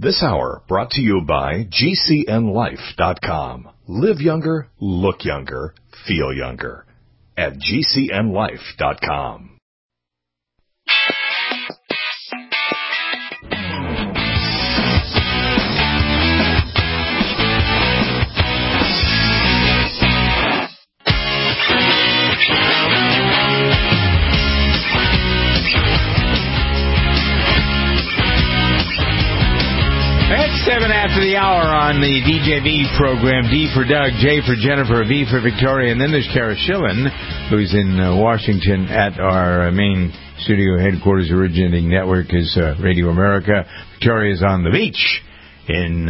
This hour brought to you by GCNLife.com. Live younger, look younger, feel younger. At GCNLife.com. It's 7 after the hour on the DJV program. D for Doug, J for Jennifer, V for Victoria, and then there's Kara Schillen, who's in Washington at our main studio headquarters. Originating network is Radio America. Victoria's on the beach in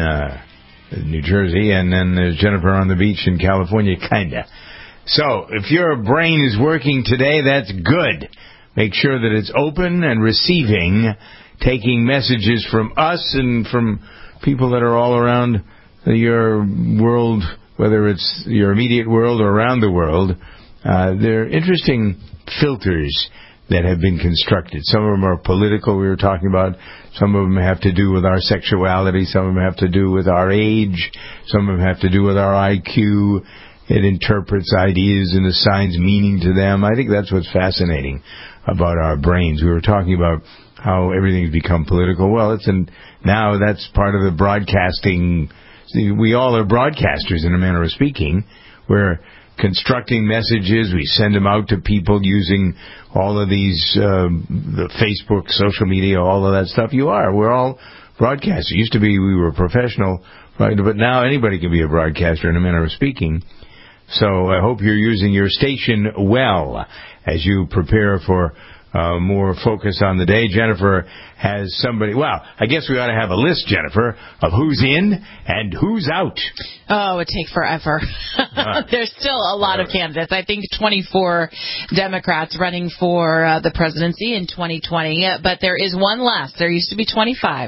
New Jersey, and then there's Jennifer on the beach in California, kinda. So, if your brain is working today, that's good. Make sure that it's open and receiving, taking messages from us and from people that are all around your world, whether it's your immediate world or around the world. They're interesting filters that have been constructed. Some of them are political, we were talking about. Some of them have to do with our sexuality. Some of them have to do with our age. Some of them have to do with our IQ. It interprets ideas and assigns meaning to them. I think that's what's fascinating about our brains. We were talking about how everything's become political. Well, now that's part of the broadcasting. We all are broadcasters in a manner of speaking. We're constructing messages. We send them out to people using all of these, the Facebook, social media, all of that stuff. We're all broadcasters. It used to be we were professional, right? But now anybody can be a broadcaster in a manner of speaking. So I hope you're using your station well as you prepare for more focus on the day. Jennifer has somebody. Well, I guess we ought to have a list, Jennifer, of who's in and who's out. Oh, it would take forever. There's still a lot of candidates. I think 24 Democrats running for the presidency in 2020. But there is one less. There used to be 25.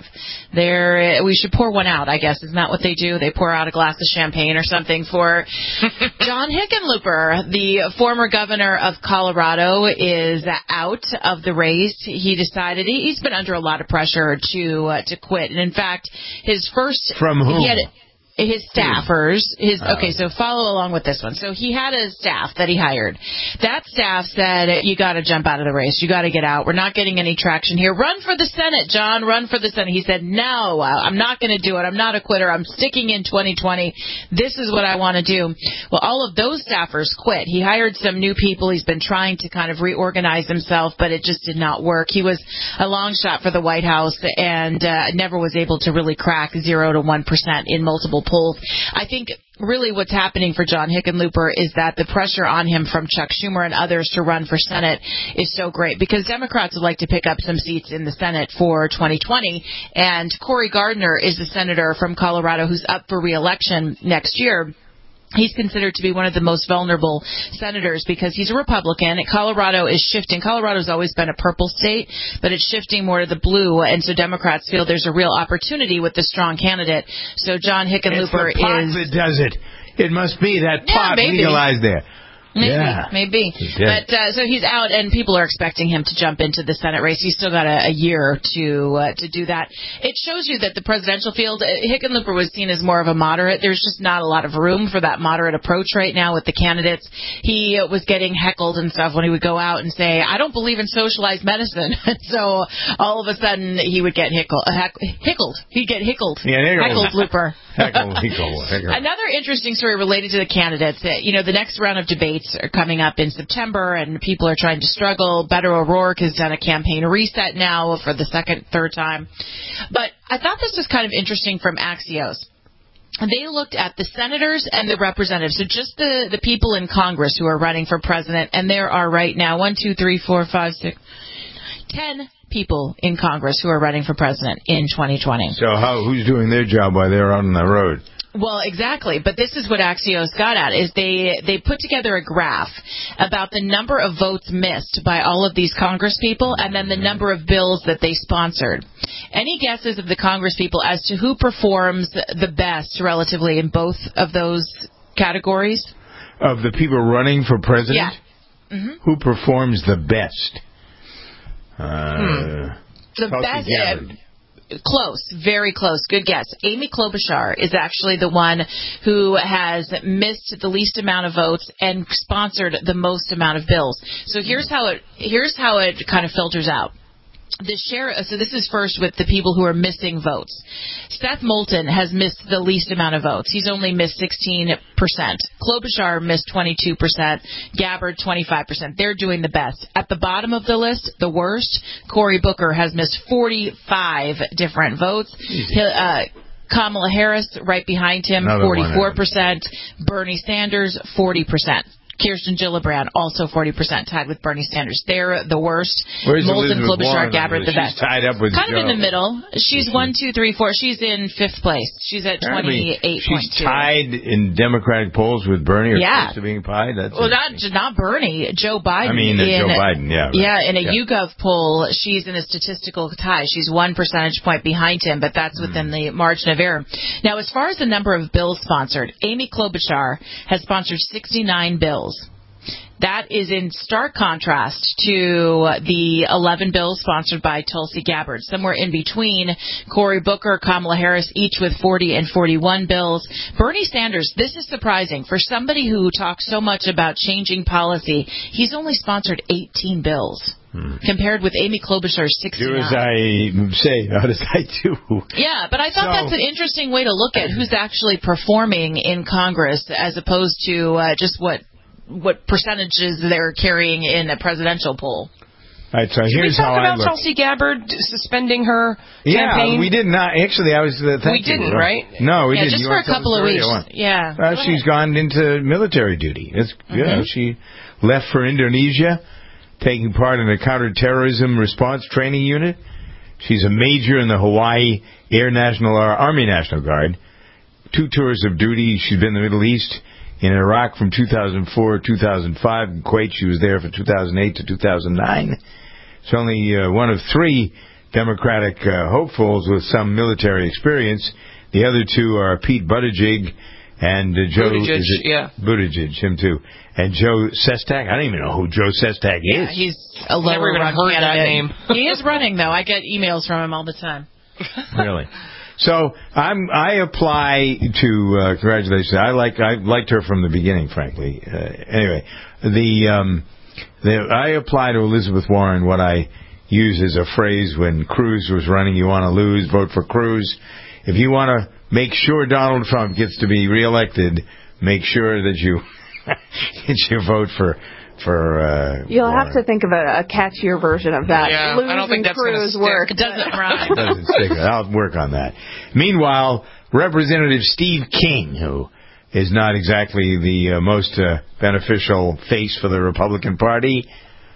We should pour one out, I guess. Isn't that what they do? They pour out a glass of champagne or something for John Hickenlooper. The former governor of Colorado is out of the race. He decided he's been under a lot of pressure to quit. And in fact, his first from whom? His staffers, okay, so follow along with this one. So he had a staff that he hired. That staff said, you got to jump out of the race. You got to get out. We're not getting any traction here. Run for the Senate, John. Run for the Senate. He said, no, I'm not going to do it. I'm not a quitter. I'm sticking in 2020. This is what I want to do. Well, all of those staffers quit. He hired some new people. He's been trying to kind of reorganize himself, but it just did not work. He was a long shot for the White House and never was able to really crack 0 to 1% in multiple polls. I think really what's happening for John Hickenlooper is that the pressure on him from Chuck Schumer and others to run for Senate is so great because Democrats would like to pick up some seats in the Senate for 2020. And Cory Gardner is the senator from Colorado who's up for re-election next year. He's considered to be one of the most vulnerable senators because he's a Republican. Colorado is shifting. Colorado's always been a purple state, but it's shifting more to the blue, and so Democrats feel there's a real opportunity with the strong candidate. So John Hickenlooper it's the pot that does it. It must be that pot legalized there. Maybe. But so he's out, and people are expecting him to jump into the Senate race. He's still got a year to do that. It shows you that the presidential field, Hickenlooper was seen as more of a moderate. There's just not a lot of room for that moderate approach right now with the candidates. He was getting heckled and stuff when he would go out and say, I don't believe in socialized medicine. So all of a sudden he would get hickled. He'd get hickled. Yeah, Hickenlooper. Hickled. Another interesting story related to the candidates. The next round of debates are coming up in September, and people are trying to struggle. Beto O'Rourke has done a campaign reset now for the third time. But I thought this was kind of interesting from Axios. They looked at the senators and the representatives, so just the people in Congress who are running for president, and there are right now 10 people in Congress who are running for president in 2020. So who's doing their job while they're out on the road? Well, exactly. But this is what Axios got at, is they put together a graph about the number of votes missed by all of these Congress people and then the number of bills that they sponsored. Any guesses of the Congress people as to who performs the best relatively in both of those categories? Of the people running for president? Yeah. Mm-hmm. Who performs the best? The best. close, very close. Good guess. Amy Klobuchar is actually the one who has missed the least amount of votes and sponsored the most amount of bills. So here's how it kind of filters out. So this is first with the people who are missing votes. Seth Moulton has missed the least amount of votes. He's only missed 16%. Klobuchar missed 22%. Gabbard 25%. They're doing the best. At the bottom of the list, the worst, Cory Booker has missed 45 different votes. Kamala Harris right behind him, 44%. Bernie Sanders, 40%. Kirsten Gillibrand, also 40%, tied with Bernie Sanders. They're the worst. Moulton, Klobuchar, Gabbard, the best. She's tied up with kind of in the middle. She's 1, 2, 3, 4. She's in 5th place. She's at 28.2. She's tied in Democratic polls with Bernie, or close to being tied. Not Bernie. Joe Biden. Joe Biden. Yeah. Right. Yeah, in a YouGov poll, she's in a statistical tie. She's 1 percentage point behind him, but that's within the margin of error. Now, as far as the number of bills sponsored, Amy Klobuchar has sponsored 69 bills. That is in stark contrast to the 11 bills sponsored by Tulsi Gabbard. Somewhere in between, Cory Booker, Kamala Harris, each with 40 and 41 bills. Bernie Sanders, this is surprising. For somebody who talks so much about changing policy, he's only sponsored 18 bills. Compared with Amy Klobuchar's 69. Do as I say, not as I do. Yeah, but I thought that's an interesting way to look at who's actually performing in Congress as opposed to just what percentages they're carrying in a presidential poll. All right, so Should here's we talk how I about look. Tulsi Gabbard suspending her campaign? Yeah, we did not. Actually, I was we didn't, right? No, we didn't. Just for a couple of weeks. Yeah. She's gone into military duty. She left for Indonesia, taking part in a counterterrorism response training unit. She's a major in the Hawaii Army National Guard. 2 tours of duty. She's been in the Middle East. In Iraq from 2004 to 2005. In Kuwait, she was there from 2008 to 2009. She's only one of 3 Democratic hopefuls with some military experience. The other 2 are Pete Buttigieg and Joe... Buttigieg, him too. And Joe Sestak. I don't even know who Joe Sestak is. Yeah, he's a lower run candidate. That name. He is running, though. I get emails from him all the time. Really? So I apply to congratulations. I liked her from the beginning, frankly. Anyway, I apply to Elizabeth Warren what I use as a phrase when Cruz was running. You want to lose, vote for Cruz. If you want to make sure Donald Trump gets to be reelected, make sure that you vote for. You'll have to think of a catchier version of that. Yeah, I don't think that's going to work. It doesn't rhyme. It doesn't stick. I'll work on that. Meanwhile, Representative Steve King, who is not exactly the most beneficial face for the Republican Party,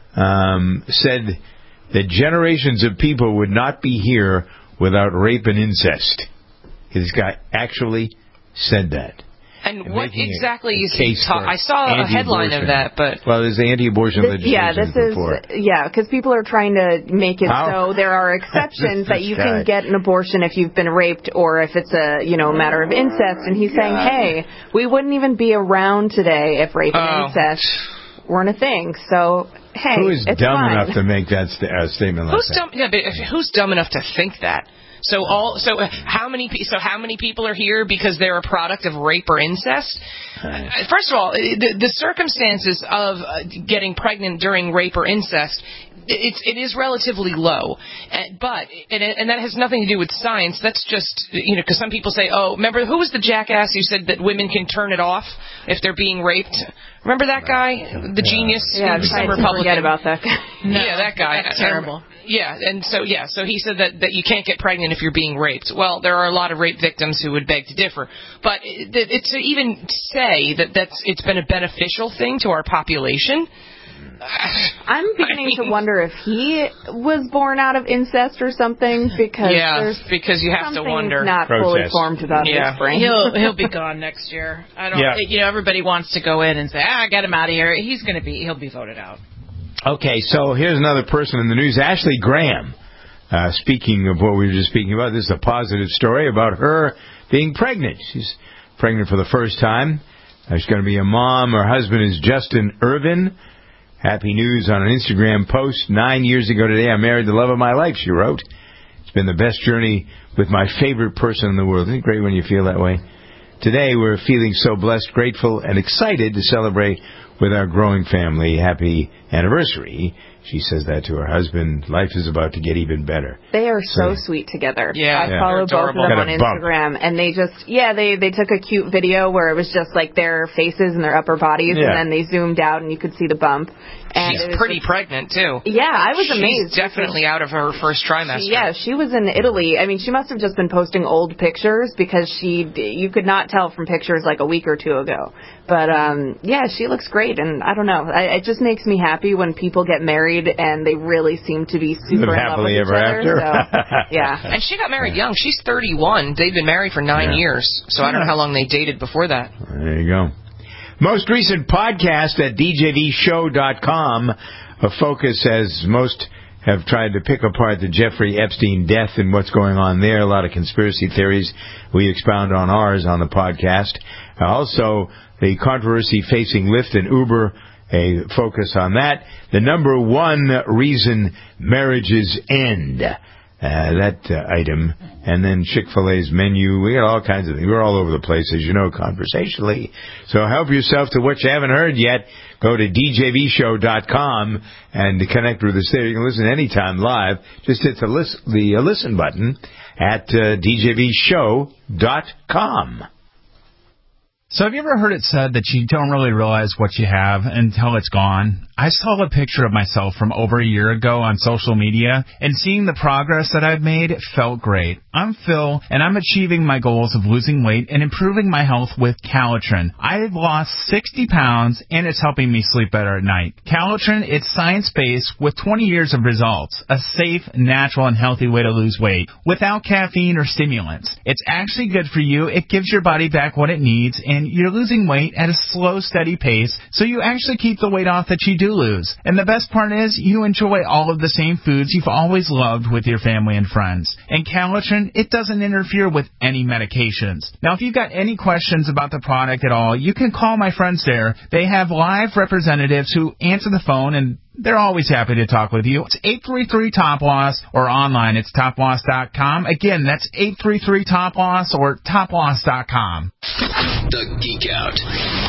said that generations of people would not be here without rape and incest. This guy actually said that. And what exactly is he talking? I saw a headline of that, but... Well, there's the anti-abortion legislation before. Because people are trying to make it so there are exceptions that you can get an abortion if you've been raped or if it's a matter of incest. And he's saying, hey, we wouldn't even be around today if rape and incest weren't a thing. So, hey, who is dumb enough to make that statement like that? Who's dumb enough to think that? So how many people are here because they're a product of rape or incest? First of all, the circumstances of getting pregnant during rape or incest, it is relatively low, but that has nothing to do with science. That's just because some people say, oh, remember who was the jackass who said that women can turn it off if they're being raped? Remember that guy, the genius, some Republican? Forget about that guy. No, yeah, that guy. That's terrible. So he said that you can't get pregnant if you're being raped. Well, there are a lot of rape victims who would beg to differ, but to even say that it's been a beneficial thing to our population. I'm beginning to wonder if he was born out of incest or something because you have to wonder. Not fully formed about his brain. He'll be gone next year. I don't. Yeah. Everybody wants to go in and say, get him out of here. He'll be voted out. Okay, so here's another person in the news, Ashley Graham. Speaking of what we were just speaking about, this is a positive story about her being pregnant. She's pregnant for the first time. She's going to be a mom. Her husband is Justin Irvin. Happy news on an Instagram post. 9 years ago today, I married the love of my life, she wrote. It's been the best journey with my favorite person in the world. Isn't it great when you feel that way? Today, we're feeling so blessed, grateful, and excited to celebrate with our growing family. Happy anniversary. She says that to her husband. Life is about to get even better. They are so sweet together. Yeah, I follow both of them on Instagram, and they just, they took a cute video where it was just like their faces and their upper bodies, and then they zoomed out and you could see the bump. And she's pretty pregnant, too. Yeah, I was amazed. She's definitely out of her first trimester. She was in Italy. I mean, she must have just been posting old pictures because you could not tell from pictures like a week or two ago. But, she looks great, and I don't know. It just makes me happy when people get married and they really seem to be super in love with each other. So, yeah. And she got married young. She's 31. They've been married for 9 years, so I don't know how long they dated before that. There you go. Most recent podcast at djvshow.com. A focus, as most have tried to pick apart the Jeffrey Epstein death and what's going on there. A lot of conspiracy theories we expound on ours on the podcast. Also, the controversy facing Lyft and Uber, a focus on that. The number one reason marriages end. That item. And then Chick-fil-A's menu. We got all kinds of things. We're all over the place, as you know, conversationally. So help yourself to what you haven't heard yet. Go to djvshow.com and connect with us there. You can listen anytime live. Just hit the listen button at djvshow.com. So have you ever heard it said that you don't really realize what you have until it's gone? I saw a picture of myself from over a year ago on social media, and seeing the progress that I've made felt great. I'm Phil, and I'm achieving my goals of losing weight and improving my health with Calitrin. I've lost 60 pounds, and it's helping me sleep better at night. Calitrin, it's science-based with 20 years of results, a safe, natural, and healthy way to lose weight without caffeine or stimulants. It's actually good for you. It gives your body back what it needs, and you're losing weight at a slow, steady pace, so you actually keep the weight off that you do lose. And the best part is you enjoy all of the same foods you've always loved with your family and friends. And Calitrin, it doesn't interfere with any medications. Now, if you've got any questions about the product at all, you can call my friends there. They have live representatives who answer the phone, and they're always happy to talk with you. It's 833-TOP-LOSS, or online it's toploss.com. Again, that's 833-TOP-LOSS or toploss.com. The Geek Out.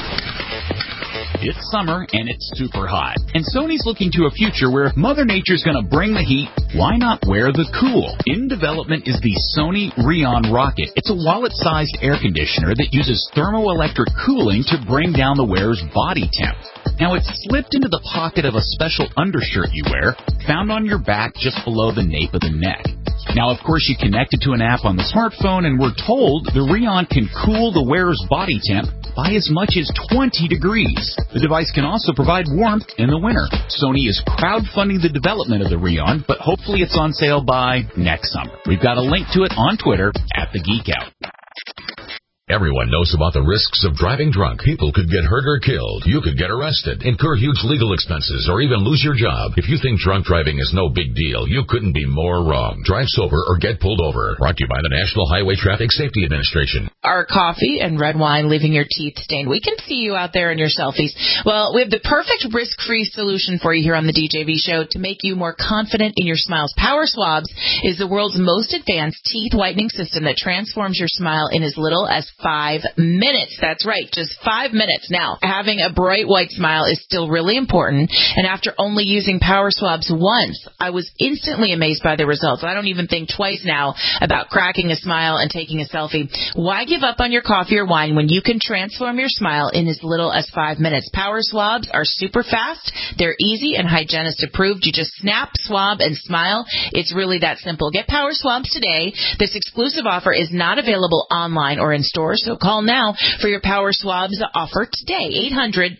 It's summer, and it's super hot. And Sony's looking to a future where if Mother Nature's going to bring the heat, why not wear the cool? In development is the Sony Rheon Rocket. It's a wallet-sized air conditioner that uses thermoelectric cooling to bring down the wearer's body temp. Now, it's slipped into the pocket of a special undershirt you wear, found on your back just below the nape of the neck. Now, of course, you connect it to an app on the smartphone, and we're told the Rheon can cool the wearer's body temp by as much as 20 degrees. The device can also provide warmth in the winter. Sony is crowdfunding the development of the Rheon, but hopefully it's on sale by next summer. We've got a link to it on Twitter at The Geek Out. Everyone knows about the risks of driving drunk. People could get hurt or killed. You could get arrested, incur huge legal expenses, or even lose your job. If you think drunk driving is no big deal, you couldn't be more wrong. Drive sober or get pulled over. Brought to you by the National Highway Traffic Safety Administration. Our coffee and red wine leaving your teeth stained. We can see you out there in your selfies. Well, we have the perfect risk-free solution for you here on the DJV Show to make you more confident in your smiles. Power Swabs is the world's most advanced teeth whitening system that transforms your smile in as little as 5 minutes. That's right, just 5 minutes. Now, having a bright white smile is still really important, and after only using Power Swabs once, I was instantly amazed by the results. I don't even think twice now about cracking a smile and taking a selfie. Why give up on your coffee or wine when you can transform your smile in as little as 5 minutes? Power Swabs are super fast, they're easy, and hygienist approved. You just snap, swab, and smile. It's really that simple. Get Power Swabs today. This exclusive offer is not available online or in stores, so call now for your Power Swabs offer today.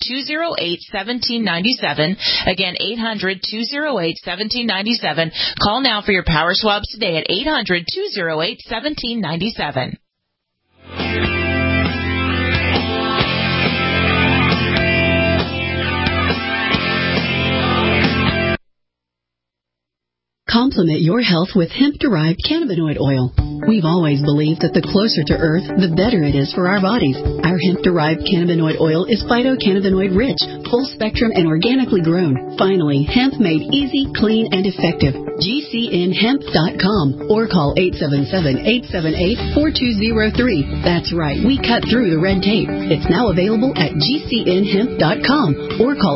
800-208-1797. Again, 800-208-1797. Call now for your Power Swabs today at 800-208-1797. Complement your health with hemp-derived cannabinoid oil. We've always believed that the closer to Earth, the better it is for our bodies. Our hemp-derived cannabinoid oil is phytocannabinoid-rich, full-spectrum, and organically grown. Finally, hemp made easy, clean, and effective. GCNhemp.com or call 877-878-4203. That's right, we cut through the red tape. It's now available at GCNhemp.com or call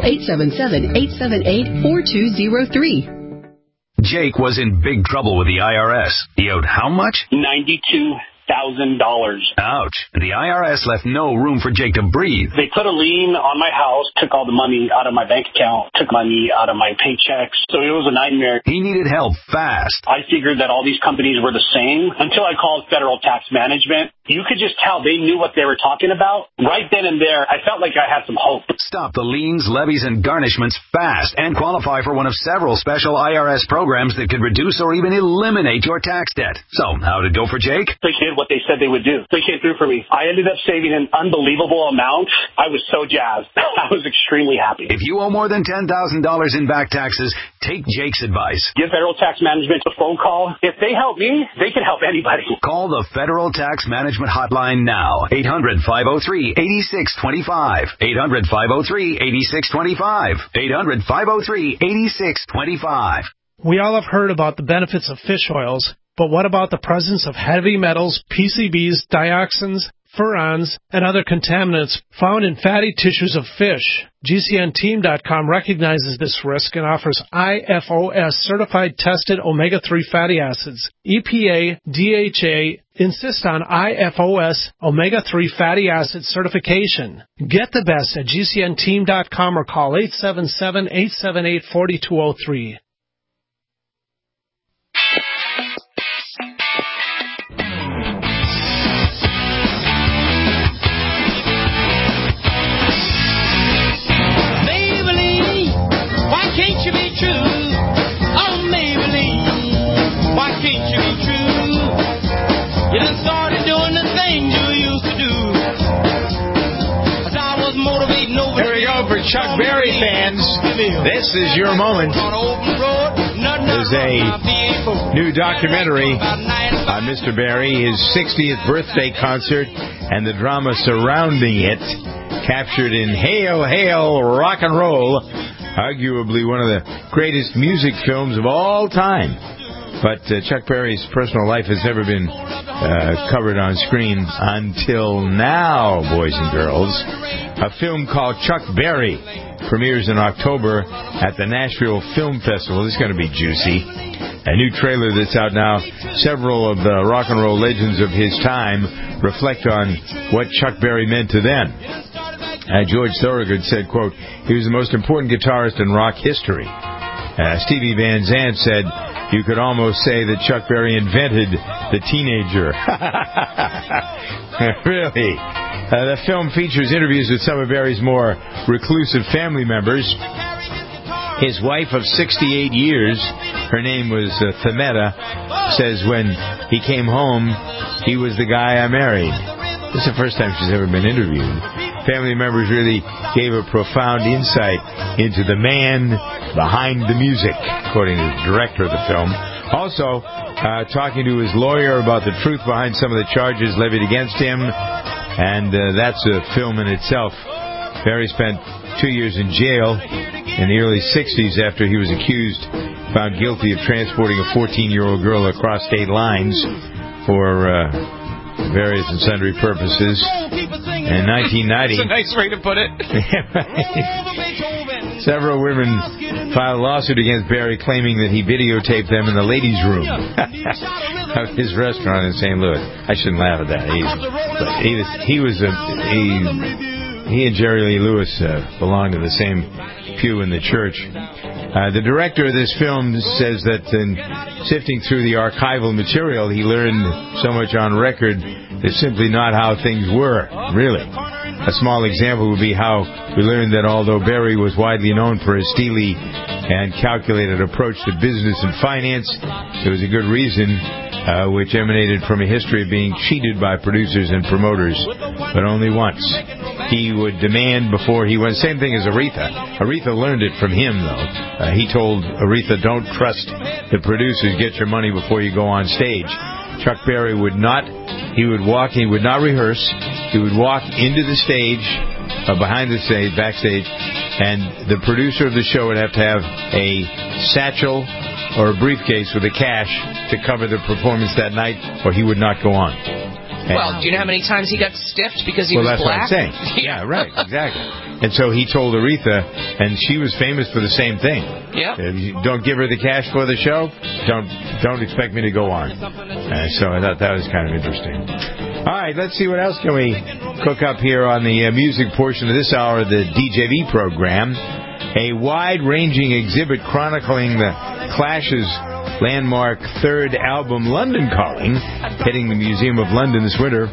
877-878-4203. Jake was in big trouble with the IRS. He owed how much? $92,000. Ouch. The IRS left no room for Jake to breathe. They put a lien on my house, took all the money out of my bank account, took money out of my paychecks. So it was a nightmare. He needed help fast. I figured that all these companies were the same until I called Federal Tax Management. You could just tell they knew what they were talking about. Right then and there, I felt like I had some hope. Stop the liens, levies, and garnishments fast and qualify for one of several special IRS programs that could reduce or even eliminate your tax debt. So, how did it go for Jake? They did what they said they would do. They came through for me. I ended up saving an unbelievable amount. I was so jazzed. I was extremely happy. If you owe more than $10,000 in back taxes, take Jake's advice. Give Federal Tax Management a phone call. If they help me, they can help anybody. Call the Federal Tax Management Hotline now. 800-503-8625. 800-503-8625. 800-503-8625. We all have heard about the benefits of fish oils, but what about the presence of heavy metals, PCBs, dioxins, furans, and other contaminants found in fatty tissues of fish? GCNteam.com recognizes this risk and offers IFOS certified tested omega-3 fatty acids. EPA, DHA insist on IFOS omega-3 fatty acid certification. Get the best at GCNteam.com or call 877-878-4203. Can't you be true? Oh, Maybelline, why can't you be true? You done started doing the things you used to do. As I was motivating over. Here we go for Chuck Berry fans. This is your moment. There's a new documentary on Mr. Berry, his 60th birthday concert, and the drama surrounding it, captured in Hail, Hail, Rock and Roll. Arguably one of the greatest music films of all time. But Chuck Berry's personal life has never been covered on screen until now, boys and girls. A film called Chuck Berry premieres in October at the Nashville Film Festival. This is going to be juicy. A new trailer that's out now. Several of the rock and roll legends of his time reflect on what Chuck Berry meant to them. George Thorogood said, quote, he was the most important guitarist in rock history. Stevie Van Zandt said, you could almost say that Chuck Berry invented the teenager. Really? The film features interviews with some of Berry's more reclusive family members. His wife of 68 years, her name was Themeta, says when he came home, he was the guy I married. This is the first time she's ever been interviewed. Family members really gave a profound insight into the man behind the music, according to the director of the film. Also, talking to his lawyer about the truth behind some of the charges levied against him, and that's a film in itself. Berry spent 2 years in jail in the early 60s after he was found guilty of transporting a 14-year-old girl across state lines for various and sundry purposes. In 1990... That's a nice way to put it. Several women filed a lawsuit against Berry claiming that he videotaped them in the ladies' room of his restaurant in St. Louis. I shouldn't laugh at that. He and Jerry Lee Lewis belonged to the same pew in the church. The director of this film says that in sifting through the archival material, he learned so much on record it's simply not how things were, really. A small example would be how we learned that although Berry was widely known for his steely and calculated approach to business and finance, there was a good reason which emanated from a history of being cheated by producers and promoters, but only once. He would demand before he went. Same thing as Aretha. Aretha learned it from him, though. He told Aretha, don't trust the producers, get your money before you go on stage. Chuck Berry would not. He would not rehearse. He would walk into the stage, behind the stage, backstage, and the producer of the show would have to have a satchel or a briefcase with the cash to cover the performance that night, or he would not go on. Well, do you know how many times he got stiffed because he was black? Well, that's what I'm saying. Yeah, right, exactly. And so he told Aretha, and she was famous for the same thing. Yeah. Don't give her the cash for the show. Don't expect me to go on. So I thought that was kind of interesting. All right, let's see what else can we cook up here on the music portion of this hour of the DJV program. A wide-ranging exhibit chronicling the Clash's landmark third album, London Calling, hitting the Museum of London this winter.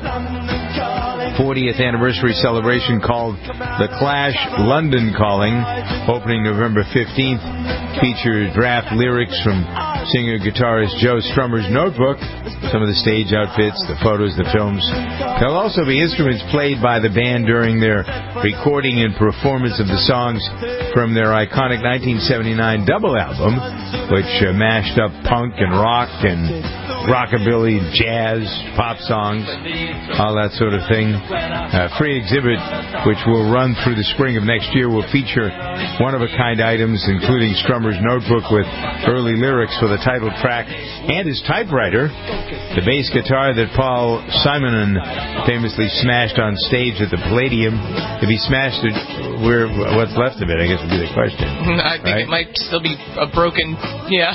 40th anniversary celebration called The Clash London Calling, opening November 15th, features draft lyrics from singer-guitarist Joe Strummer's notebook, some of the stage outfits, the photos, the films. There'll also be instruments played by the band during their recording and performance of the songs from their iconic 1979 double album, which mashed up punk and rock and rockabilly, jazz, pop songs, all that sort of thing. Free exhibit, which will run through the spring of next year, will feature one-of-a-kind items, including Strummer's notebook with early lyrics for the title track and his typewriter, the bass guitar that Paul Simonon famously smashed on stage at the Palladium. If he smashed it, what's left of it, I guess, would be the question. I think it might still be a broken, yeah.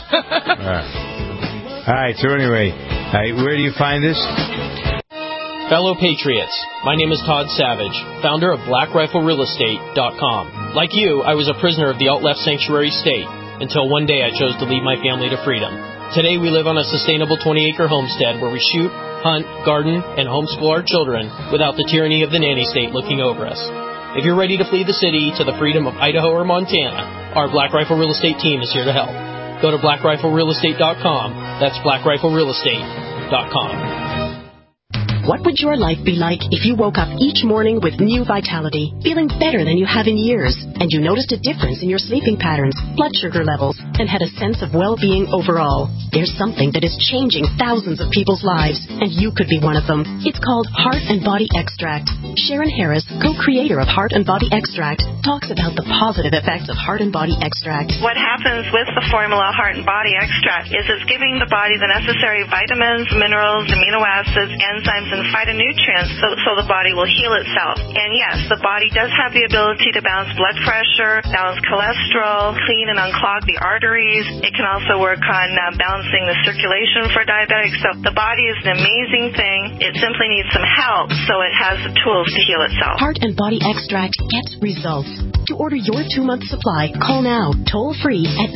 All right, so anyway, where do you find this? Fellow Patriots, my name is Todd Savage, founder of BlackRifleRealEstate.com. Like you, I was a prisoner of the alt-left sanctuary state, until one day I chose to lead my family to freedom. Today we live on a sustainable 20-acre homestead where we shoot, hunt, garden, and homeschool our children without the tyranny of the nanny state looking over us. If you're ready to flee the city to the freedom of Idaho or Montana, our Black Rifle Real Estate team is here to help. Go to BlackRifleRealEstate.com. That's BlackRifleRealEstate.com. What would your life be like if you woke up each morning with new vitality, feeling better than you have in years, and you noticed a difference in your sleeping patterns, blood sugar levels, and had a sense of well-being overall? There's something that is changing thousands of people's lives, and you could be one of them. It's called Heart and Body Extract. Sharon Harris, co-creator of Heart and Body Extract, talks about the positive effects of Heart and Body Extract. What happens with the formula Heart and Body Extract is it's giving the body the necessary vitamins, minerals, amino acids, enzymes, and phytonutrients so the body will heal itself. And yes, the body does have the ability to balance blood pressure, balance cholesterol, clean and unclog the arteries. It can also work on balancing the circulation for diabetics. So the body is an amazing thing. It simply needs some help so it has the tools to heal itself. Heart and Body Extract gets results. To order your 2-month supply, call now, toll free at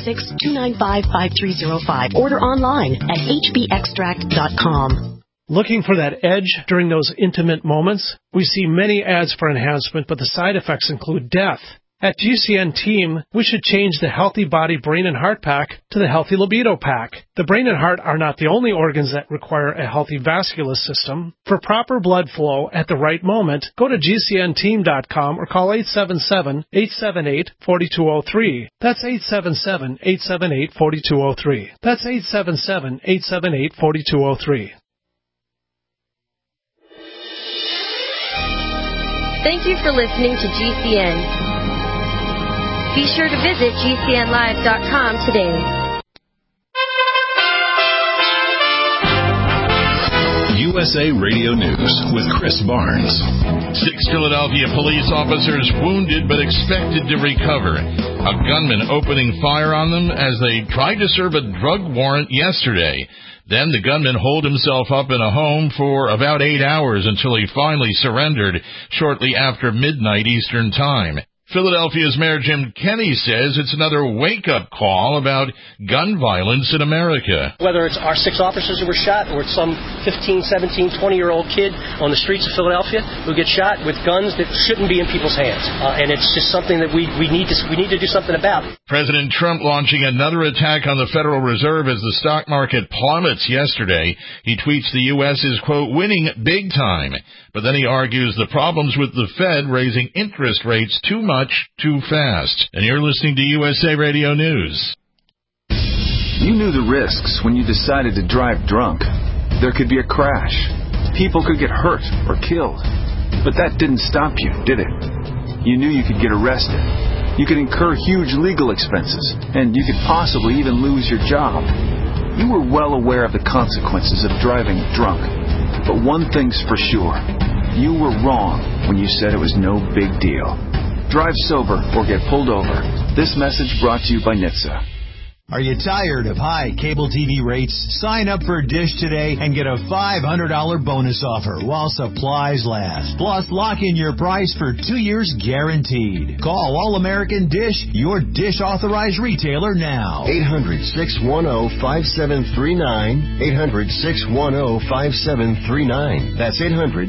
866-295-5305. Order online at hbextract.com. Looking for that edge during those intimate moments? We see many ads for enhancement, but the side effects include death. At GCN Team, we should change the Healthy Body, Brain, and Heart Pack to the Healthy Libido Pack. The brain and heart are not the only organs that require a healthy vascular system. For proper blood flow at the right moment, go to GCNteam.com or call 877-878-4203. That's 877-878-4203. That's 877-878-4203. Thank you for listening to GCN. Be sure to visit GCNlive.com today. USA Radio News with Chris Barnes. 6 Philadelphia police officers wounded but expected to recover. A gunman opening fire on them as they tried to serve a drug warrant yesterday. Then the gunman holed himself up in a home for about 8 hours until he finally surrendered shortly after midnight Eastern Time. Philadelphia's Mayor Jim Kenney says it's another wake-up call about gun violence in America. Whether it's our 6 officers who were shot or it's some 15, 17, 20-year-old kid on the streets of Philadelphia who gets shot with guns that shouldn't be in people's hands. And it's just something that we need to do something about. President Trump launching another attack on the Federal Reserve as the stock market plummets yesterday. He tweets the U.S. is, quote, winning big time. But then he argues the problems with the Fed raising interest rates too much, too fast. And you're listening to USA Radio News. You knew the risks when you decided to drive drunk. There could be a crash. People could get hurt or killed. But that didn't stop you, did it? You knew you could get arrested. You could incur huge legal expenses, and you could possibly even lose your job. You were well aware of the consequences of driving drunk. But one thing's for sure. You were wrong when you said it was no big deal. Drive sober or get pulled over. This message brought to you by NHTSA. Are you tired of high cable TV rates? Sign up for Dish today and get a $500 bonus offer while supplies last. Plus, lock in your price for 2 years guaranteed. Call All-American Dish, your Dish authorized retailer now. 800-610-5739. 800-610-5739. That's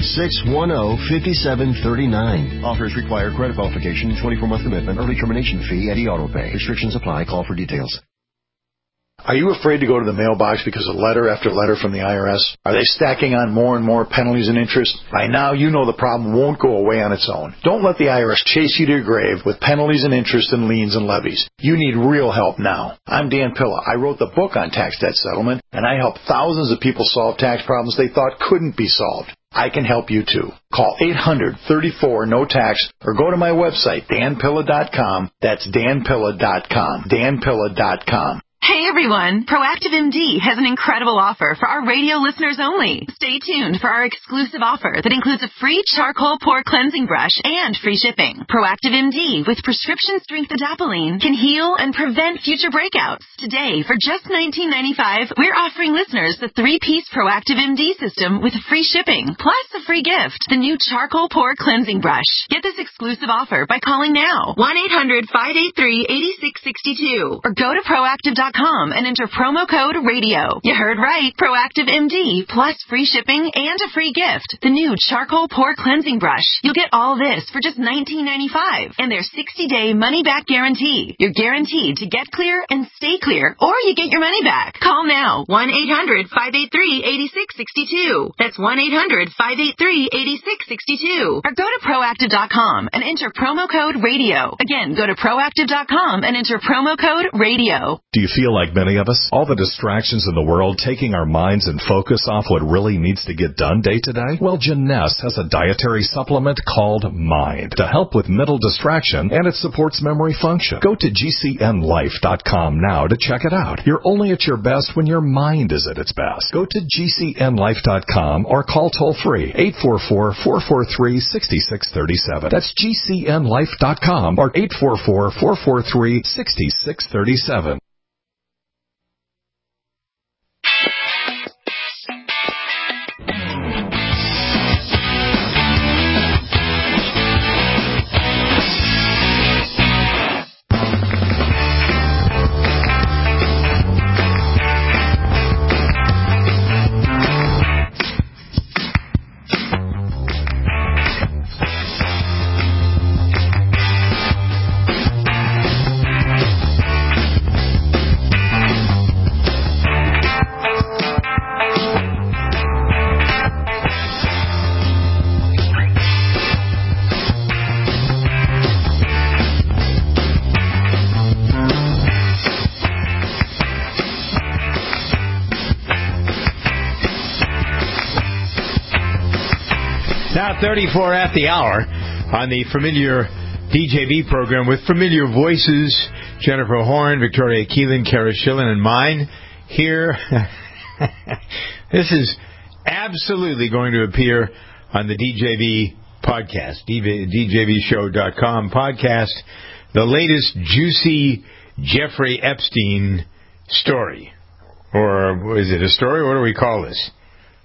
800-610-5739. Offers require credit qualification, 24-month commitment, early termination fee, Eddie Auto Pay. Restrictions apply. Call for details. Are you afraid to go to the mailbox because of letter after letter from the IRS? Are they stacking on more and more penalties and interest? By now, you know the problem won't go away on its own. Don't let the IRS chase you to your grave with penalties and interest and liens and levies. You need real help now. I'm Dan Pilla. I wrote the book on tax debt settlement, and I help thousands of people solve tax problems they thought couldn't be solved. I can help you too. Call 800-34-NO-TAX or go to my website, danpilla.com. That's danpilla.com. danpilla.com. Hey everyone, Proactive MD has an incredible offer for our radio listeners only. Stay tuned for our exclusive offer that includes a free charcoal pore cleansing brush and free shipping. Proactive MD with prescription strength adapalene can heal and prevent future breakouts. Today, for just $19.95, we're offering listeners the 3-piece Proactive MD system with free shipping, plus a free gift, the new charcoal pore cleansing brush. Get this exclusive offer by calling now, 1-800-583-8662, or go to proactive.com and enter promo code RADIO. You heard right. Proactive MD plus free shipping and a free gift. The new charcoal pore cleansing brush. You'll get all this for just $19.95 and their 60-day money-back guarantee. You're guaranteed to get clear and stay clear, or you get your money back. Call now. 1-800-583-8662. That's 1-800-583-8662. Or go to proactive.com and enter promo code RADIO. Again, go to proactive.com and enter promo code RADIO. Do you feel like many of us? All the distractions in the world taking our minds and focus off what really needs to get done day to day? Well, Jeunesse has a dietary supplement called Mind to help with mental distraction, and it supports memory function. Go to GCNLife.com now to check it out. You're only at your best when your mind is at its best. Go to GCNLife.com or call toll-free 844-443-6637. That's GCNLife.com or 844-443-6637. Now 34 at the hour on the familiar DJV program with familiar voices, Jennifer Horn, Victoria Keelan, Kara Schillen, and mine here. This is absolutely going to appear on the DJV podcast, DJVshow.com podcast, the latest juicy Jeffrey Epstein story. Or is it a story? What do we call this?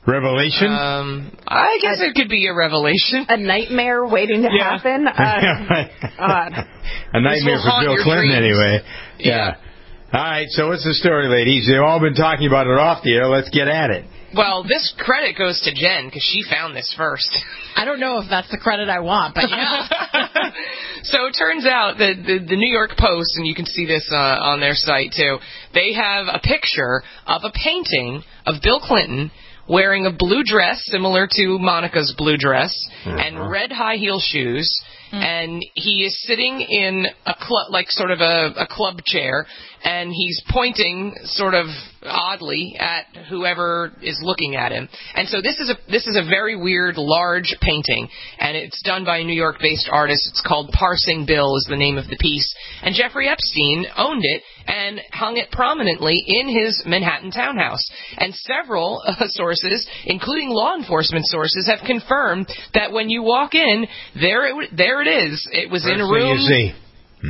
Revelation? I guess it could be a revelation. A nightmare waiting to happen. God. A nightmare for Bill Clinton, anyway. Yeah. All right, so what's the story, ladies? You've all been talking about it off the air. Let's get at it. Well, this credit goes to Jen because she found this first. I don't know if that's the credit I want, but yeah. So it turns out that the New York Post, and you can see this on their site too, they have a picture of a painting of Bill Clinton wearing a blue dress similar to Monica's blue dress and red high heel shoes. And he is sitting in a club, like sort of a club chair, and he's pointing sort of oddly at whoever is looking at him. And so this is a very weird, large painting, and it's done by a New York-based artist. It's called Parsing Bill is the name of the piece. And Jeffrey Epstein owned it and hung it prominently in his Manhattan townhouse. And several sources, including law enforcement sources, have confirmed that when you walk in, there it is. It was in a room. You see.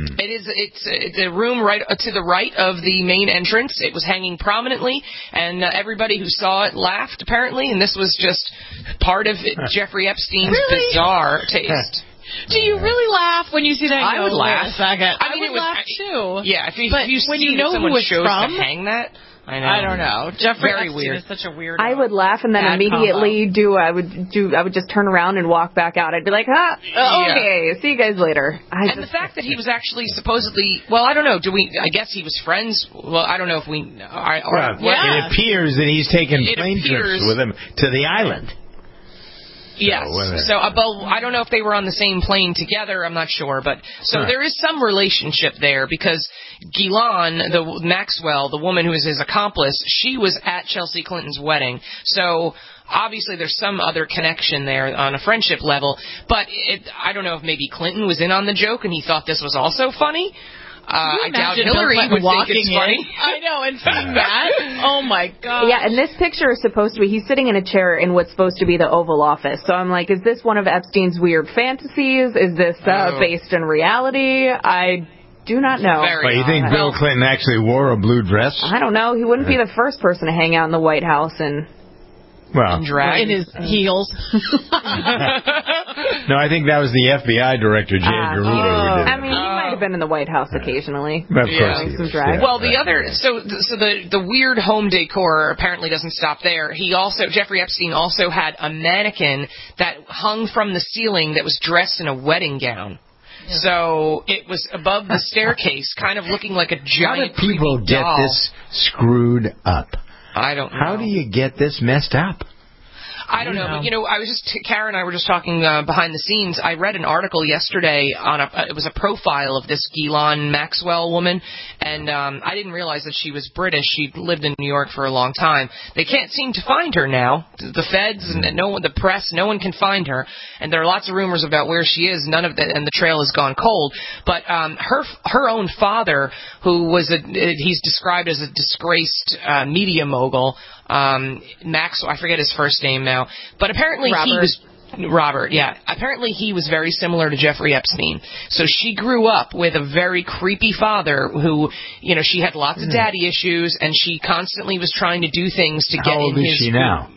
It's a room right to the right of the main entrance. It was hanging prominently, and everybody who saw it laughed, apparently, and this was just part of Jeffrey Epstein's bizarre taste. Do you really laugh when you see that? I would laugh. I mean, would laugh too. Yeah, if you when see you know that someone who it's chose from, to hang that. I don't know. Jeffrey Very Epstein weird. is such a weird. I would laugh and then immediately I would just turn around and walk back out. I'd be like, okay, see you guys later. The fact that he was actually supposedly, well, I don't know. I guess he was friends. Well, I don't know if we. It appears that he's taken plane trips with him to the island. Yes. So, I don't know if they were on the same plane together. I'm not sure, but there is some relationship there because Ghislaine, Maxwell, the woman who is his accomplice, she was at Chelsea Clinton's wedding. So obviously there's some other connection there on a friendship level. But I don't know if maybe Clinton was in on the joke and he thought this was also funny. I doubt Hillary would think it's funny. I know, and seeing that, oh my God. Yeah, and this picture is supposed to be, he's sitting in a chair in what's supposed to be the Oval Office. So I'm like, is this one of Epstein's weird fantasies? Is this based in reality? I do not know. But you think Bill Clinton actually wore a blue dress? I don't know. He wouldn't be the first person to hang out in the White House and... in his heels. No, I think that was the FBI director, J. Edgar Hoover, who did it. I mean, he might have been in the White House occasionally. Of course he some is. drag. Well, the weird home decor apparently doesn't stop there. Jeffrey Epstein also had a mannequin that hung from the ceiling that was dressed in a wedding gown. Yeah. So it was above the staircase, kind of looking like a giant How do people get doll. this screwed up? I don't know. How do you get this messed up? I don't know, but I was Karen and I were just talking behind the scenes. I read an article yesterday on it was a profile of this Ghislaine Maxwell woman, and I didn't realize that she was British. She'd lived in New York for a long time. They can't seem to find her now. The feds and the press, no one can find her, and there are lots of rumors about where she is. None of that, and the trail has gone cold. But her own father, who was he's described as a disgraced media mogul. Maxwell, I forget his first name now, but apparently Robert, yeah. Apparently he was very similar to Jeffrey Epstein. So she grew up with a very creepy father who, she had lots of daddy issues, and she constantly was trying to do things to get in his... How old is she now?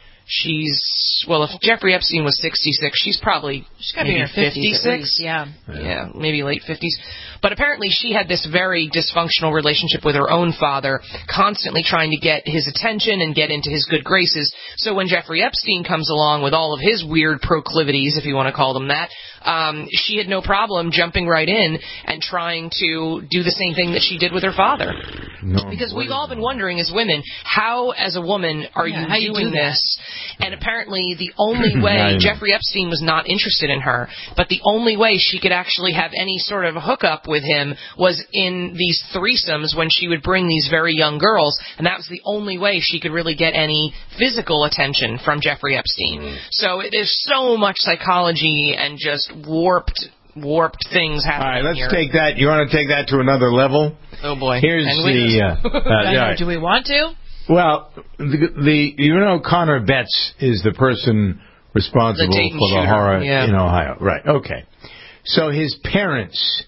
If Jeffrey Epstein was 66, she's got to be in her 56. At least, yeah, maybe late 50s. But apparently she had this very dysfunctional relationship with her own father, constantly trying to get his attention and get into his good graces. So when Jeffrey Epstein comes along with all of his weird proclivities, if you want to call them that, she had no problem jumping right in and trying to do the same thing that she did with her father. No, because we've all been wondering as women, how as a woman are you doing this? And apparently the only way, Jeffrey Epstein was not interested in her, but the only way she could actually have any sort of hookup with him was in these threesomes when she would bring these very young girls, and that was the only way she could really get any physical attention from Jeffrey Epstein. So there's so much psychology and just warped things happening. All right, let's take that. You want to take that to another level? Oh boy! Here's do we want to? Well, Connor Betts is the person responsible for the horror in Ohio. Right, okay. So his parents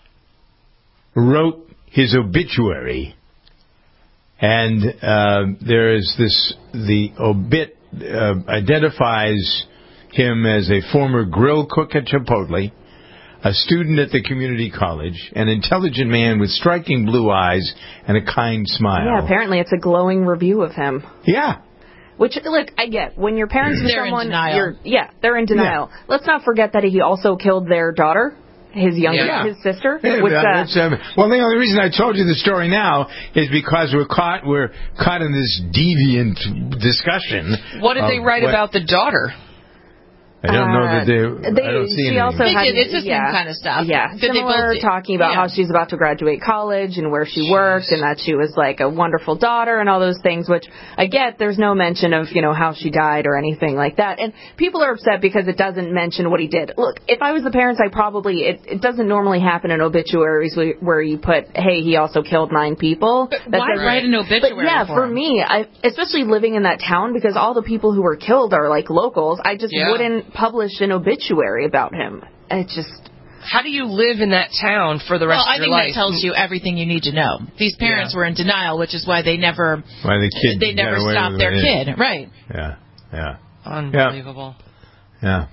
wrote his obituary, and there is the obit identifies him as a former grill cook at Chipotle, a student at the community college, an intelligent man with striking blue eyes and a kind smile. Yeah, apparently it's a glowing review of him. Yeah. Which, look, I get. When you're parents of They're someone, in denial. they're in denial. Yeah. Let's not forget that he also killed their daughter, his younger, his sister. Yeah, well, the only reason I told you the story now is because we're caught in this deviant discussion. What did they write about the daughter? I don't know that I don't see she anything. also had, It's the same kind of stuff. Yeah, similar, talking about how she's about to graduate college and where she worked and that she was like a wonderful daughter and all those things, which I get. There's no mention of, how she died or anything like that. And people are upset because it doesn't mention what he did. Look, if I was the parents, it doesn't normally happen in obituaries where you put, hey, he also killed 9 people. But why write an obituary? But yeah, for me, especially living in that town, because all the people who were killed are like locals, I just wouldn't publish an obituary about him. It's just... How do you live in that town for the rest of your life? I think that tells you everything you need to know. These parents were in denial, which is why they never stopped their kid. Right. Yeah. Unbelievable. Yeah.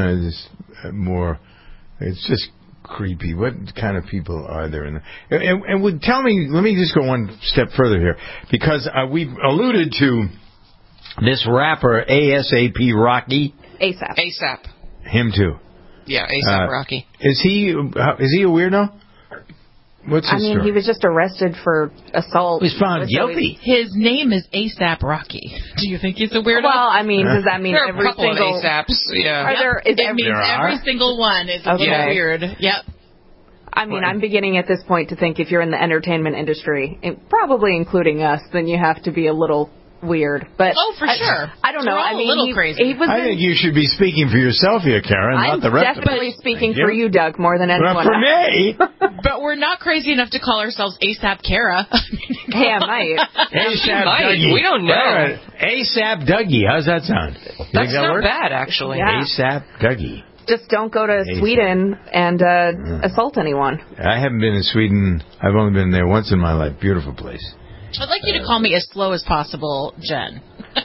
It's just creepy. What kind of people are there? Tell me, let me just go one step further here, because we've alluded to this rapper ASAP Rocky. ASAP. Him too. Yeah, ASAP Rocky. Is he a weirdo? What's his story? he was just arrested for assault. He was found guilty. His name is ASAP Rocky. Do you think he's a weirdo? Well, does that mean there are every a couple single of ASAPs? Yeah. It means every single one is weird. Yep. I'm beginning at this point to think if you're in the entertainment industry, probably including us, then you have to be a little weird. But for sure. I don't know. A little crazy. I think you should be speaking for yourself here, Karen, not the rest of us. I'm definitely speaking for you, Doug, more than anyone else. For me. But we're not crazy enough to call ourselves ASAP Kara. Hey, I might. ASAP Dougie. We don't know. ASAP Dougie. How's that sound? That's not bad, actually. Yeah. ASAP Dougie. Just don't go to Sweden and assault anyone. I haven't been in Sweden. I've only been there once in my life. Beautiful place. I'd like you to call me as slow as possible, Jen.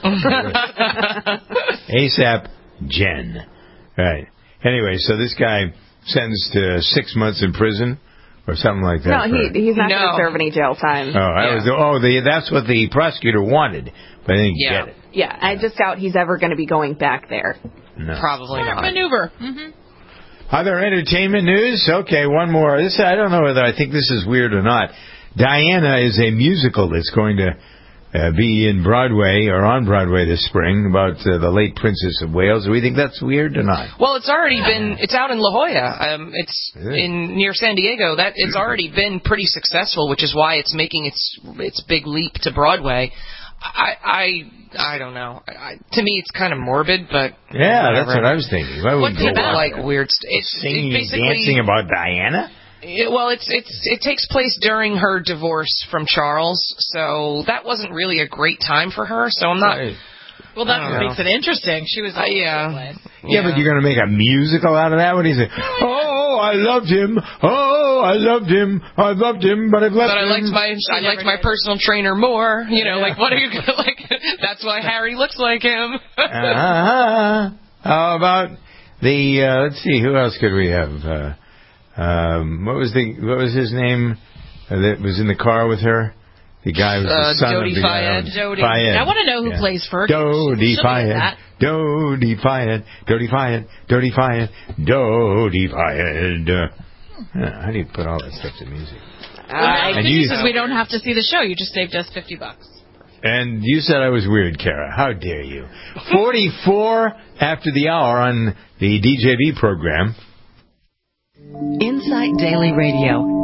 ASAP Jen. Right. Anyway, so this guy sentenced to 6 months in prison or something like that. No, he's not going to serve any jail time. That's what the prosecutor wanted, but I didn't get it. Yeah, I just doubt he's ever going to be going back there. No. Probably not. Maneuver. Mm-hmm. Other entertainment news? Okay, one more. I don't know whether I think this is weird or not. Diana is a musical that's going to be in Broadway or on Broadway this spring about the late Princess of Wales. Do we think that's weird or not? Well, it's already been. It's out in La Jolla. It's near San Diego. It's already been pretty successful, which is why it's making its big leap to Broadway. I don't know. To me, it's kind of morbid, but yeah, that's what I was thinking. What people like weird stuff. Singing and dancing about Diana. It takes place during her divorce from Charles, so that wasn't really a great time for her. So I'm not. Well, that's what makes it interesting. She was. But you're going to make a musical out of that? What do you say? Oh, I loved him. Oh, I loved him. I loved him, but I've left him. I liked my personal trainer more. Like what are you gonna like? That's why Harry looks like him. How about the? Let's see. Who else could we have? What was his name that was in the car with her? The guy was the son Jody of the Fayed. Jody. I want to know who plays Fergie. Dodie Fayed. Dodie Fayed. Dodie Fayed. Dodie Fayed. Dodie Fayed. How do you put all that stuff to music? The news is we don't have to see the show. You just saved us $50. And you said I was weird, Kara. How dare you? 44 after the hour on the DJV program. Insight Daily Radio.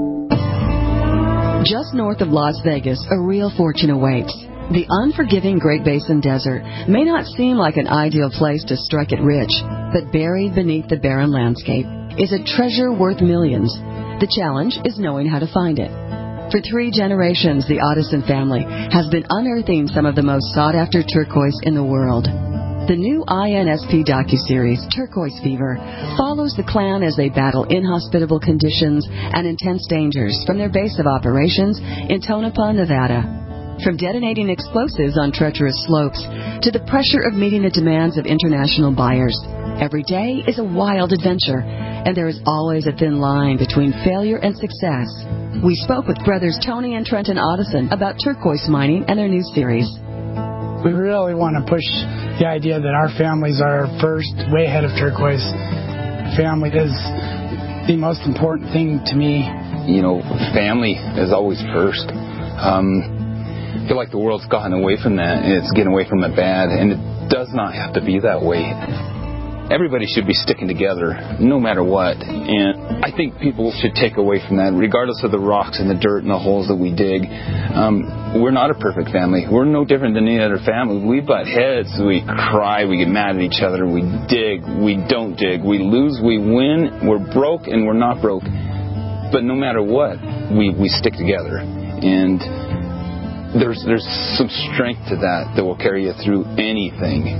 Just north of Las Vegas, a real fortune awaits. The unforgiving Great Basin Desert may not seem like an ideal place to strike it rich, but buried beneath the barren landscape is a treasure worth millions. The challenge is knowing how to find it. For 3 generations, the Otteson family has been unearthing some of the most sought-after turquoise in the world. The new INSP docuseries, Turquoise Fever, follows the clan as they battle inhospitable conditions and intense dangers from their base of operations in Tonopah, Nevada. From detonating explosives on treacherous slopes to the pressure of meeting the demands of international buyers, every day is a wild adventure, and there is always a thin line between failure and success. We spoke with brothers Tony and Trenton Otteson about turquoise mining and their new series. We really want to push the idea that our families are first, way ahead of turquoise. Family is the most important thing to me. You know, family is always first. I feel like the world's gotten away from that, and it's getting away from it bad, and it does not have to be that way. Everybody should be sticking together, no matter what. And I think people should take away from that, regardless of the rocks and the dirt and the holes that we dig. We're not a perfect family. We're no different than any other family. We butt heads. We cry. We get mad at each other. We dig. We don't dig. We lose. We win. We're broke and we're not broke. But no matter what, we stick together. And there's some strength to that will carry you through anything.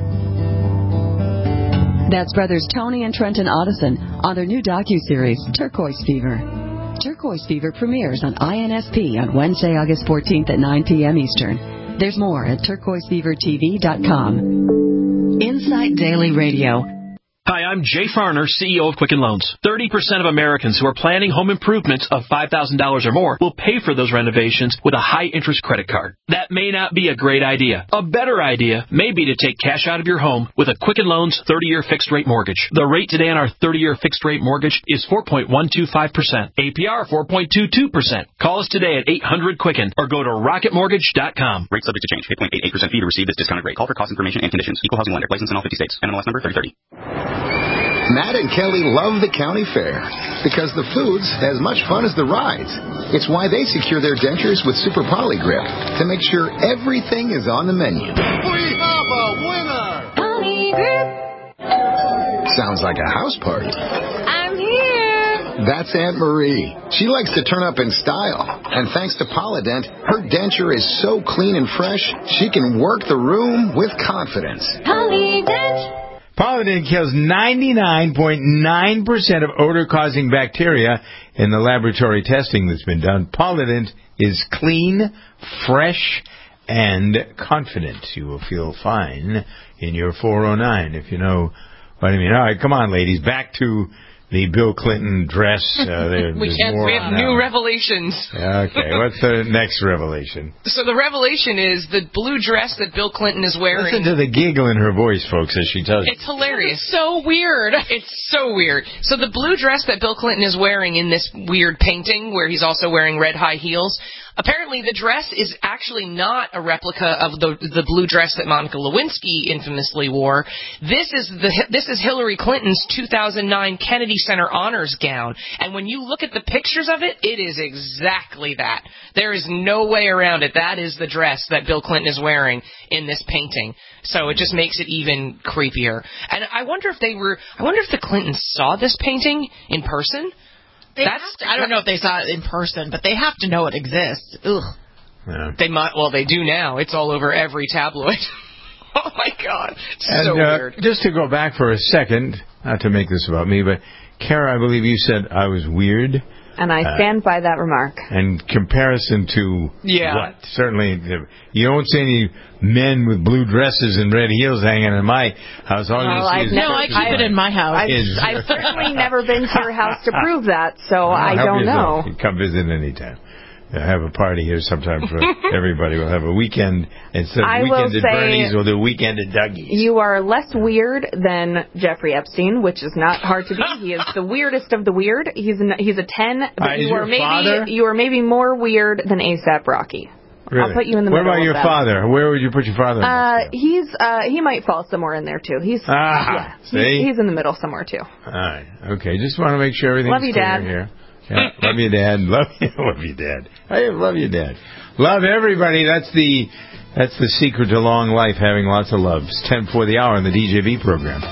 That's brothers Tony and Trenton Otteson on their new docuseries, Turquoise Fever. Turquoise Fever premieres on INSP on Wednesday, August 14th at 9 p.m. Eastern. There's more at turquoisefevertv.com. Insight Daily Radio. Hi, I'm Jay Farner, CEO of Quicken Loans. 30% of Americans who are planning home improvements of $5,000 or more will pay for those renovations with a high-interest credit card. That may not be a great idea. A better idea may be to take cash out of your home with a Quicken Loans 30-year fixed-rate mortgage. The rate today on our 30-year fixed-rate mortgage is 4.125%. APR 4.22%. Call us today at 800-QUICKEN or go to rocketmortgage.com. Rate subject to change. 8.88% fee to receive this discounted rate. Call for cost information and conditions. Equal housing lender. License in all 50 states. NMLS number 3030. Matt and Kelly love the county fair because the food's as much fun as the rides. It's why they secure their dentures with Super Polygrip to make sure everything is on the menu. We have a winner! Polygrip! Sounds like a house party. I'm here! That's Aunt Marie. She likes to turn up in style. And thanks to Polydent, her denture is so clean and fresh, she can work the room with confidence. Polydent! Polydent kills 99.9% of odor-causing bacteria in the laboratory testing that's been done. Polydent is clean, fresh, and confident. You will feel fine in your 409, if you know what I mean. All right, come on, ladies. Back to the Bill Clinton dress. We have new revelations. Okay, what's the next revelation? So the revelation is the blue dress that Bill Clinton is wearing. Listen to the giggle in her voice, folks, as she tells you. It's hilarious. It's so weird. It's so weird. So the blue dress that Bill Clinton is wearing in this weird painting, where he's also wearing red high heels, apparently the dress is actually not a replica of the blue dress that Monica Lewinsky infamously wore. This is Hillary Clinton's 2009 Kennedy Center Honors gown. And when you look at the pictures of it, it is exactly that. There is no way around it. That is the dress that Bill Clinton is wearing in this painting. So it just makes it even creepier. And I wonder if the Clintons saw this painting in person. I don't know if they saw it in person, but they have to know it exists. Ugh. Yeah. They might. Well, they do now. It's all over every tabloid. Oh my God, it's so weird. Just to go back for a second, not to make this about me, but Kara, I believe you said I was weird. And I stand by that remark. In comparison to what? Certainly, you don't see any men with blue dresses and red heels hanging in my house. All you see is I keep it in my house. I've certainly never been to your house to prove that, so I don't know. Come visit anytime. Have a party here sometime for everybody. We'll have a weekend. Instead of weekend at Bernie's, we'll do a weekend at Dougie's. You are less weird than Jeffrey Epstein, which is not hard to be. He is the weirdest of the weird. He's a 10, but you are maybe more weird than ASAP Rocky. Really? I'll put you in the middle. What about your father? Where would you put your father? He might fall somewhere in there too. He's in the middle somewhere too. All right. Okay. Just want to make sure everything's clear Dad. Here. Yeah, love you, Dad. Love you, Dad. I love you, Dad. Love everybody. That's the secret to long life, having lots of loves. 10 for the hour on the DJV program.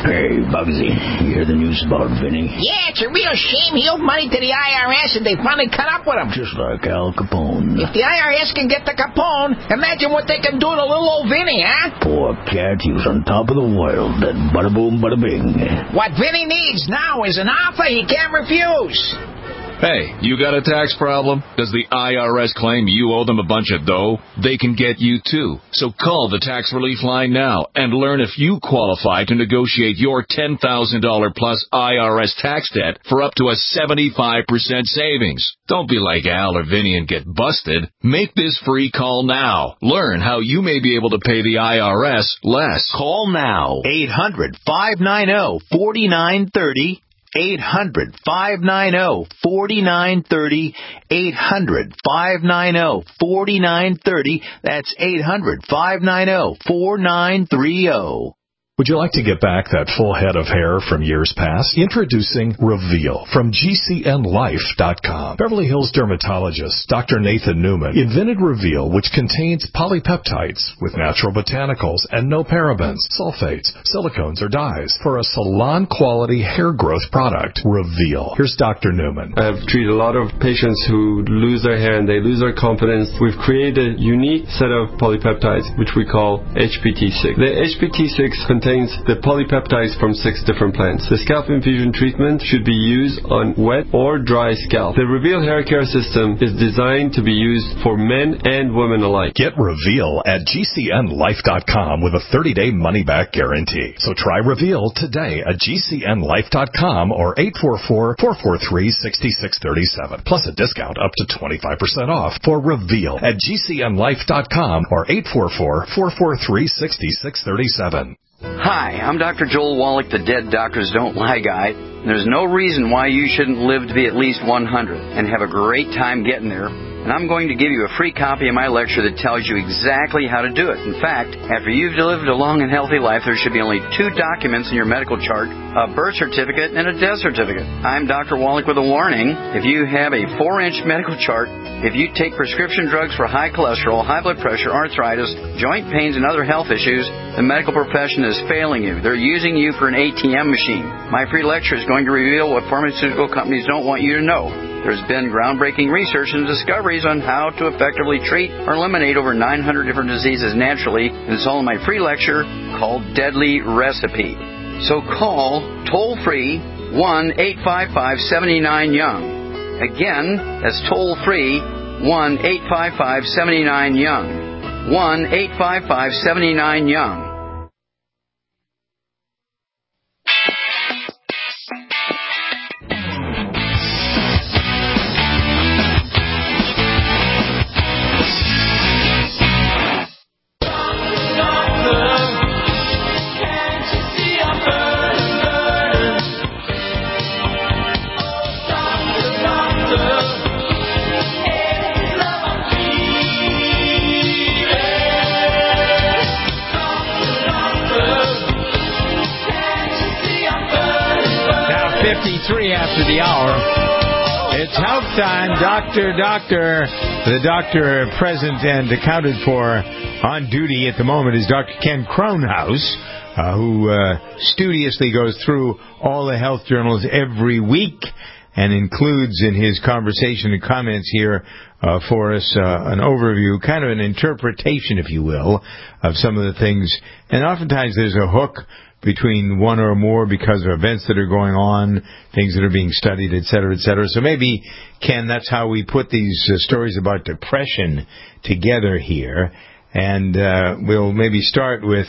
Hey, Bugsy, you hear the news about Vinny? Yeah, it's a real shame. He owed money to the IRS and they finally cut up with him. Just like Al Capone. If the IRS can get to Capone, imagine what they can do to little old Vinny, huh? Poor cat, he was on top of the world. That bada boom, bada bing. What Vinny needs now is an offer he can't refuse. Hey, you got a tax problem? Does the IRS claim you owe them a bunch of dough? They can get you too. So call the Tax Relief Line now and learn if you qualify to negotiate your $10,000 plus IRS tax debt for up to a 75% savings. Don't be like Al or Vinny and get busted. Make this free call now. Learn how you may be able to pay the IRS less. Call now. 800-590-4930. 800-590-4930. 800-590-4930. That's 800-590-4930. Would you like to get back that full head of hair from years past? Introducing Reveal from GCNLife.com. Beverly Hills dermatologist Dr. Nathan Newman invented Reveal, which contains polypeptides with natural botanicals and no parabens, sulfates, silicones, or dyes for a salon-quality hair growth product. Reveal. Here's Dr. Newman. I've treated a lot of patients who lose their hair and they lose their confidence. We've created a unique set of polypeptides, which we call HPT6. The HPT6 contains the polypeptides from 6 different plants. The scalp infusion treatment should be used on wet or dry scalp. The Reveal hair care system is designed to be used for men and women alike. Get Reveal at GCNLife.com with a 30-day money-back guarantee. So try Reveal today at GCNLife.com or 844-443-6637. Plus a discount up to 25% off for Reveal at GCNLife.com or 844-443-6637. Hi, I'm Dr. Joel Wallach, the Dead Doctors Don't Lie guy. There's no reason why you shouldn't live to be at least 100 and have a great time getting there. And I'm going to give you a free copy of my lecture that tells you exactly how to do it. In fact, after you've lived a long and healthy life, there should be only 2 documents in your medical chart, a birth certificate and a death certificate. I'm Dr. Wallach with a warning. If you have a 4-inch medical chart, if you take prescription drugs for high cholesterol, high blood pressure, arthritis, joint pains, and other health issues, the medical profession is failing you. They're using you for an ATM machine. My free lecture is going to reveal what pharmaceutical companies don't want you to know. There's been groundbreaking research and discoveries on how to effectively treat or eliminate over 900 different diseases naturally, and it's all in my free lecture called Deadly Recipe. So call toll-free 1-855-79-YOUNG. Again, that's toll-free 1-855-79-YOUNG. 1-855-79-YOUNG. After the hour. It's health time. Doctor. The doctor present and accounted for on duty at the moment is Dr. Ken Kronhaus, who studiously goes through all the health journals every week and includes in his conversation and comments here for us an overview, kind of an interpretation, if you will, of some of the things. And oftentimes there's a hook between one or more because of events that are going on, things that are being studied, et cetera, et cetera. So maybe, Ken, that's how we put these stories about depression together here. And we'll maybe start with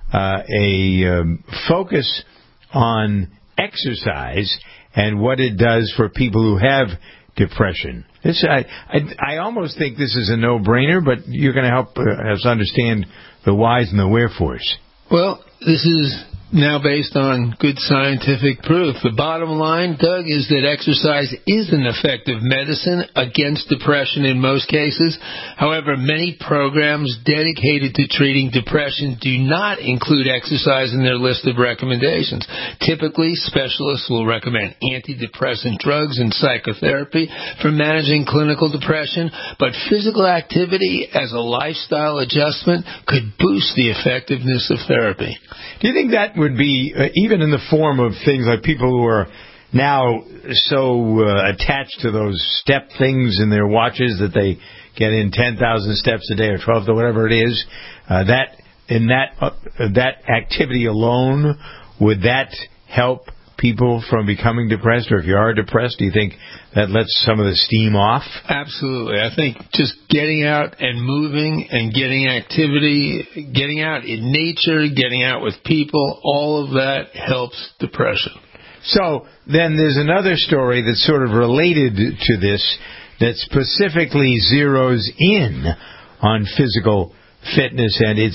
a focus on exercise and what it does for people who have depression. I almost think this is a no-brainer, but you're going to help us understand the whys and the wherefores. Well, this is now based on good scientific proof. The bottom line, Doug, is that exercise is an effective medicine against depression in most cases. However, many programs dedicated to treating depression do not include exercise in their list of recommendations. Typically, specialists will recommend antidepressant drugs and psychotherapy for managing clinical depression, but physical activity as a lifestyle adjustment could boost the effectiveness of therapy. Do you think that would be, even in the form of things like people who are now so attached to those step things in their watches that they get in 10,000 steps a day or 12 or whatever it is, that activity alone, would that help people from becoming depressed? Or if you are depressed, do you think that lets some of the steam off? Absolutely. I think just getting out and moving and getting activity, getting out in nature, getting out with people, all of that helps depression. So then there's another story that's sort of related to this that specifically zeroes in on physical fitness and its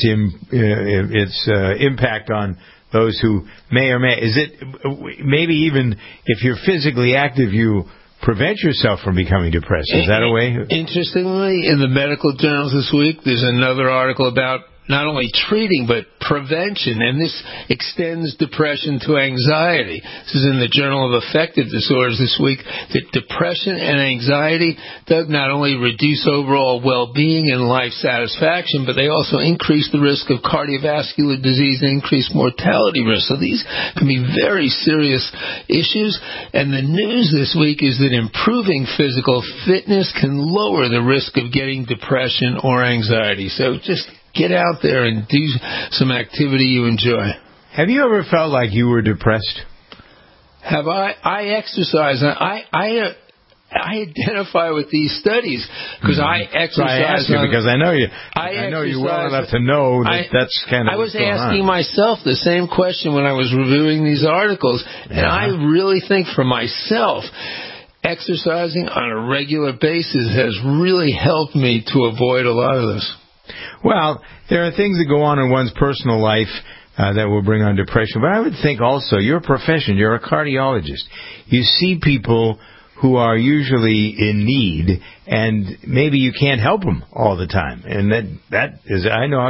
impact on those who may or may. Is it maybe even if you're physically active, you prevent yourself from becoming depressed? Is that a way? Interestingly, in the medical journals this week, there's another article about not only treating but prevention, and this extends depression to anxiety. This is in the Journal of Affective Disorders this week, that depression and anxiety, Doug, not only reduce overall well-being and life satisfaction, but they also increase the risk of cardiovascular disease and increase mortality risk. So these can be very serious issues, and the news this week is that improving physical fitness can lower the risk of getting depression or anxiety. So just get out there and do some activity you enjoy. Have you ever felt like you were depressed? Have I? I exercise. I identify with these studies because I exercise. So I ask you because I know you. I know you well enough to know that that's kind of. I was asking myself the same question when I was reviewing these articles, and I really think for myself, exercising on a regular basis has really helped me to avoid a lot of this. Well, there are things that go on in one's personal life that will bring on depression. But I would think also, your profession, you're a cardiologist. You see people who are usually in need, and maybe you can't help them all the time. And that is, I know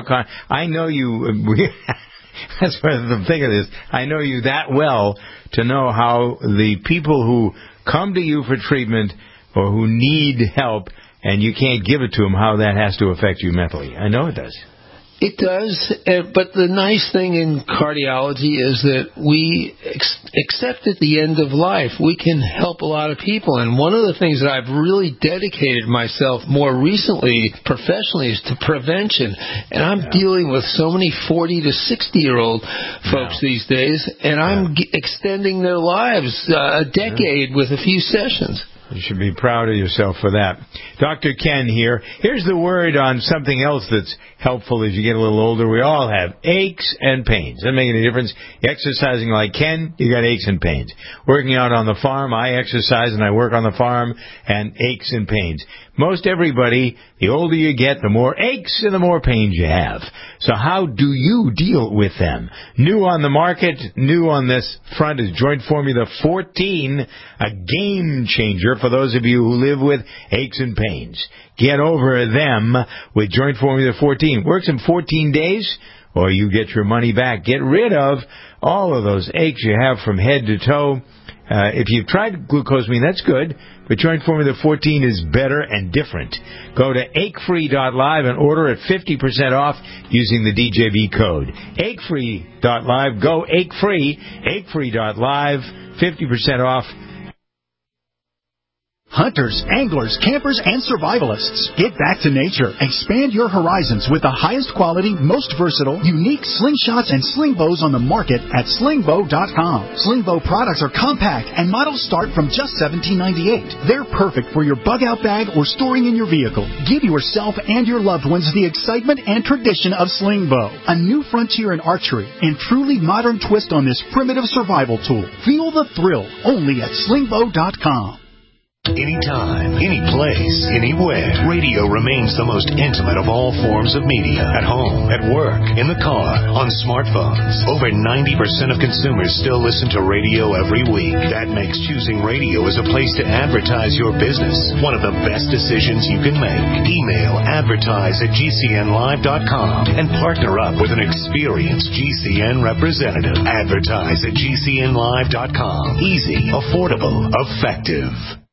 you. That's why the thing of this. I know you that well to know how the people who come to you for treatment or who need help, and you can't give it to them, how that has to affect you mentally. I know it does. It does, but the nice thing in cardiology is that we accept at the end of life, we can help a lot of people. And one of the things that I've really dedicated myself more recently, professionally, is to prevention. And I'm dealing with so many 40 to 60-year-old folks these days, and I'm extending their lives a decade with a few sessions. You should be proud of yourself for that. Dr. Ken here. Here's the word on something else that's helpful as you get a little older. We all have aches and pains. Doesn't make any difference. Exercising like Ken, you got aches and pains. Working out on the farm, I exercise and I work on the farm, and aches and pains. Most everybody, the older you get, the more aches and the more pains you have. So how do you deal with them? New on the market, new on this front is Joint Formula 14, a game changer for those of you who live with aches and pains. Get over them with Joint Formula 14. Works in 14 days, or you get your money back. Get rid of all of those aches you have from head to toe. If you've tried glucosamine, that's good, but Joint Formula 14 is better and different. Go to achefree.live and order at 50% off using the DJV code. achefree.live. Go achefree. achefree.live. 50% off. Hunters, anglers, campers, and survivalists. Get back to nature. Expand your horizons with the highest quality, most versatile, unique slingshots and sling bows on the market at slingbow.com. Slingbow products are compact and models start from just $17.98. They're perfect for your bug-out bag or storing in your vehicle. Give yourself and your loved ones the excitement and tradition of Slingbow, a new frontier in archery and truly modern twist on this primitive survival tool. Feel the thrill only at slingbow.com. Anytime, any place, anywhere, radio remains the most intimate of all forms of media. At home, at work, in the car, on smartphones. Over 90% of consumers still listen to radio every week. That makes choosing radio as a place to advertise your business one of the best decisions you can make. Email advertise@gcnlive.com and partner up with an experienced GCN representative. Advertise@gcnlive.com. Easy, affordable, effective.